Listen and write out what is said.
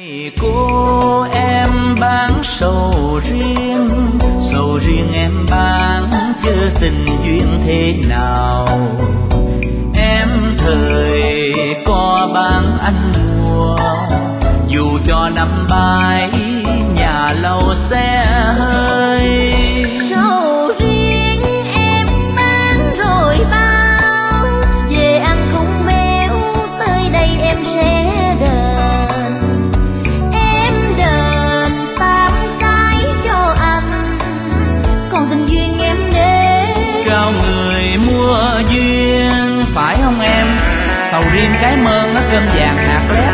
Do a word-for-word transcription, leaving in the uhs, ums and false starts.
Cô em bán sầu riêng, sầu riêng em bán chứ tình duyên thế nào. Em thời có bán anh mua, dù cho năm bãi nhà lâu xe hơi. Sầu riêng em bán rồi bao, về ăn không béo tới đây em sẽ đền. Em đền tám cái cho anh, còn tình duyên em để Trao người mua duyên phải không em? Sầu riêng cái mơn nó cơm vàng hạt lép